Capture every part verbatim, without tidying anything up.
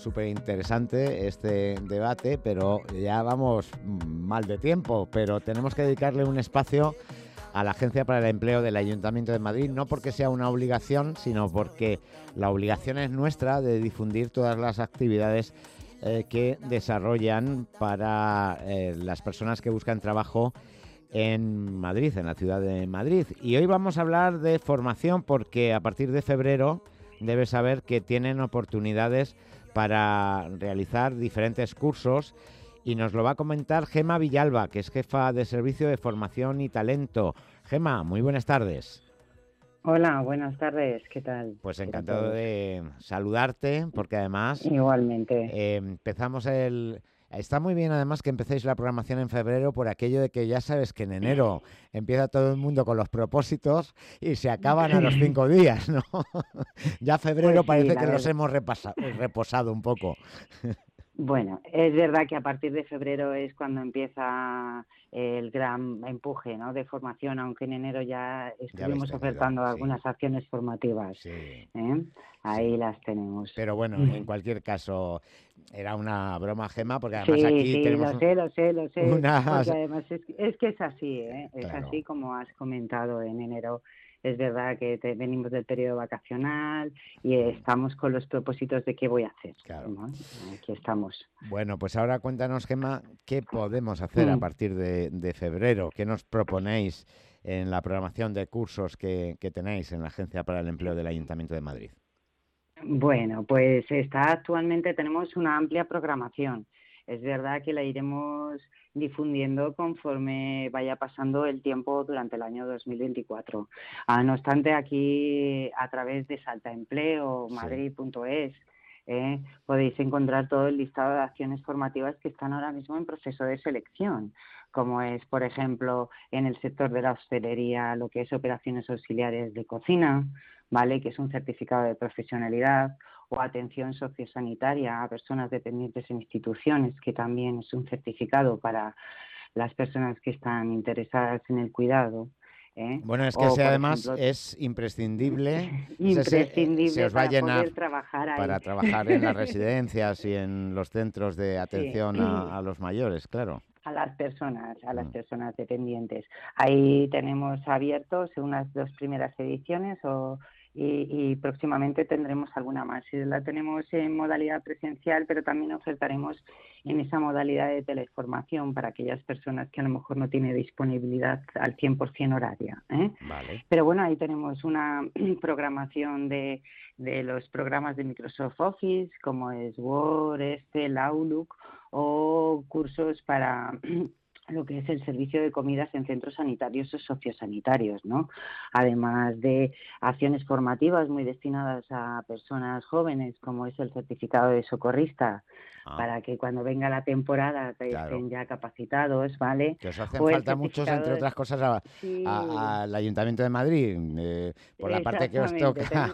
súper interesante este debate, pero ya vamos mal de tiempo, pero tenemos que dedicarle un espacio a la Agencia para el Empleo del Ayuntamiento de Madrid, no porque sea una obligación, sino porque la obligación es nuestra de difundir todas las actividades eh, que desarrollan para eh, las personas que buscan trabajo en Madrid, en la ciudad de Madrid. Y hoy vamos a hablar de formación porque a partir de febrero debes saber que tienen oportunidades para realizar diferentes cursos y nos lo va a comentar Gema Villalba, que es jefa de Servicio de Formación y Talento. Gema, muy buenas tardes. Hola, buenas tardes, ¿qué tal? Pues encantado de saludarte porque además Igualmente. eh, empezamos el... Está muy bien además que empecéis la programación en febrero por aquello de que ya sabes que en enero empieza todo el mundo con los propósitos y se acaban a los cinco días, ¿no? Ya febrero Pues sí, parece la que los verdad. hemos repasa- reposado un poco. Bueno, es verdad que a partir de febrero es cuando empieza el gran empuje, ¿no?, de formación, aunque en enero ya Ya habéis estuvimos tenido, ofertando sí, algunas acciones formativas, sí, ¿eh? Ahí sí. las tenemos. Pero bueno, en cualquier caso, era una broma, Gema, porque además Sí, aquí sí, tenemos lo un- sé, lo sé, lo sé, porque unas... además es, es que es así, ¿eh? Es Claro, así como has comentado en enero. Es verdad que te- venimos del periodo vacacional y estamos con los propósitos de qué voy a hacer, claro. ¿no? Aquí estamos. Bueno, pues ahora cuéntanos, Gema, qué podemos hacer a Mm. partir de, de febrero, qué nos proponéis en la programación de cursos que, que tenéis en la Agencia para el Empleo del Ayuntamiento de Madrid. Bueno, pues está actualmente tenemos una amplia programación. Es verdad que la iremos difundiendo conforme vaya pasando el tiempo durante el año dos mil veinticuatro. Ah, no obstante, aquí a través de Salta Empleo, Sí, madrid punto es, eh, podéis encontrar todo el listado de acciones formativas que están ahora mismo en proceso de selección, como es, por ejemplo, en el sector de la hostelería, lo que es operaciones auxiliares de cocina, ¿vale?, que es un certificado de profesionalidad, o atención sociosanitaria a personas dependientes en instituciones, que también es un certificado para las personas que están interesadas en el cuidado, ¿eh? bueno, es que O, ese por además ejemplo, es imprescindible. Ese se, eh, se imprescindible os va a para llenar poder trabajar para ahí. trabajar en las residencias y en los centros de Sí. atención a, a los mayores, claro. A las personas, a las Mm. personas dependientes. Ahí tenemos abiertos unas dos primeras ediciones o, y, y próximamente tendremos alguna más. Y la tenemos en modalidad presencial, pero también ofertaremos en esa modalidad de teleformación para aquellas personas que a lo mejor no tienen disponibilidad al cien por ciento horaria, ¿eh? Vale. Pero bueno, ahí tenemos una programación de, de los programas de Microsoft Office, como es Word, Excel, Outlook, o cursos para lo que es el servicio de comidas en centros sanitarios o sociosanitarios, ¿no? Además de acciones formativas muy destinadas a personas jóvenes, como es el certificado de socorrista, Ah, para que cuando venga la temporada claro. estén ya capacitados, ¿vale? Que os hacen O el falta muchos, entre certificado de... otras cosas, a- Sí, a- al Ayuntamiento de Madrid, eh, por la parte que os exactamente. toca. Ten...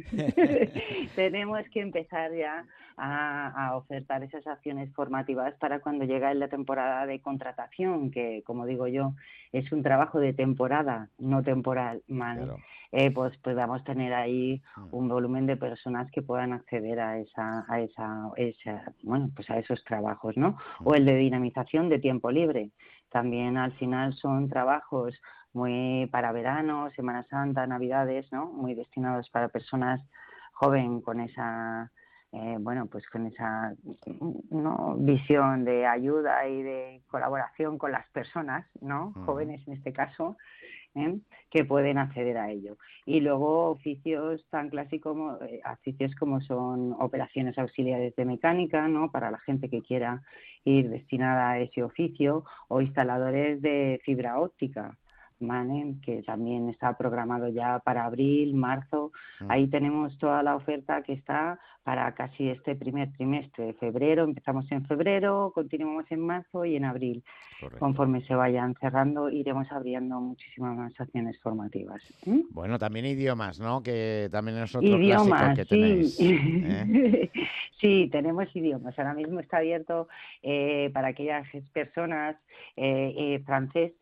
Tenemos que empezar ya a, a ofertar esas acciones formativas para cuando llega la temporada de contratación, que, como digo yo, es un trabajo de temporada, no temporal, ¿vale? Claro. Eh, pues podamos tener ahí Mm. un volumen de personas que puedan acceder a esa, a esa, esa, bueno, pues a esos trabajos, ¿no? O el de dinamización de tiempo libre. También al final son trabajos muy para verano, Semana Santa, Navidades, ¿no? Muy destinados para personas joven con esa eh, bueno, pues con esa, ¿no?, visión de ayuda y de colaboración con las personas, ¿no?, Mm. jóvenes en este caso, ¿eh?, que pueden acceder a ello. Y luego oficios tan clásicos como eh, oficios como son operaciones auxiliares de mecánica, ¿no?, para la gente que quiera ir destinada a ese oficio, o instaladores de fibra óptica, ¿vale?, que también está programado ya para abril, marzo. Mm. Ahí tenemos toda la oferta que está para casi este primer trimestre, febrero. Empezamos en febrero, continuamos en marzo y en abril. Correcto. Conforme se vayan cerrando, iremos abriendo muchísimas más acciones formativas. ¿Mm? Bueno, también idiomas, ¿no? Que también es otro clásico Idiomas, que sí. tenéis, ¿eh? Sí, tenemos idiomas. Ahora mismo está abierto eh, para aquellas personas eh, eh, francés,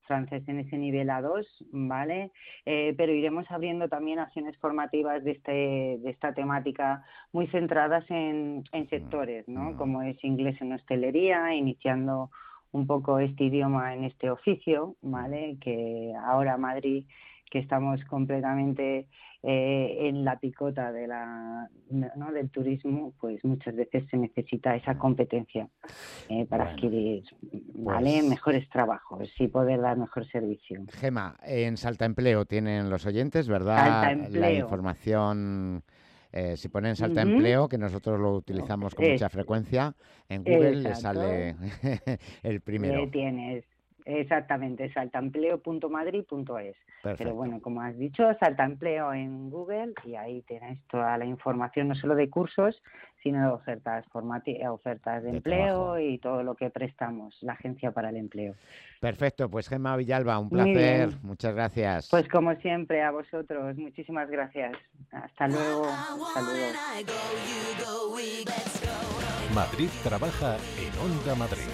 francés en ese nivel A dos, ¿vale? Eh, pero iremos abriendo también acciones formativas de, este, de esta temática muy centradas en, en sectores, ¿no? Mm. Como es inglés en hostelería, iniciando un poco este idioma en este oficio, ¿vale? Que ahora Madrid, que estamos completamente eh, en la picota de la, ¿no? del turismo, pues muchas veces se necesita esa competencia eh, para Bueno, adquirir, ¿vale? pues mejores trabajos y poder dar mejor servicio. Gema, en Salta Empleo tienen los oyentes, Salta ¿verdad? La Empleo. información, eh, si ponen Salta Uh-huh. Empleo, que nosotros lo utilizamos con Es, mucha frecuencia, en Google le exacto. sale el Le primero. tienes, exactamente, saltaempleo punto madrid punto es. Pero Perfecto. bueno, como has dicho, Saltaempleo en Google y ahí tenéis toda la información, no solo de cursos, sino de ofertas formati- ofertas de De empleo trabajo. y todo lo que prestamos, la Agencia para el Empleo. Perfecto, pues Gema Villalba, un Muy placer. bien, Muchas gracias. pues como siempre, a vosotros, muchísimas gracias. Hasta luego, un saludo. Madrid trabaja en Onda Madrid.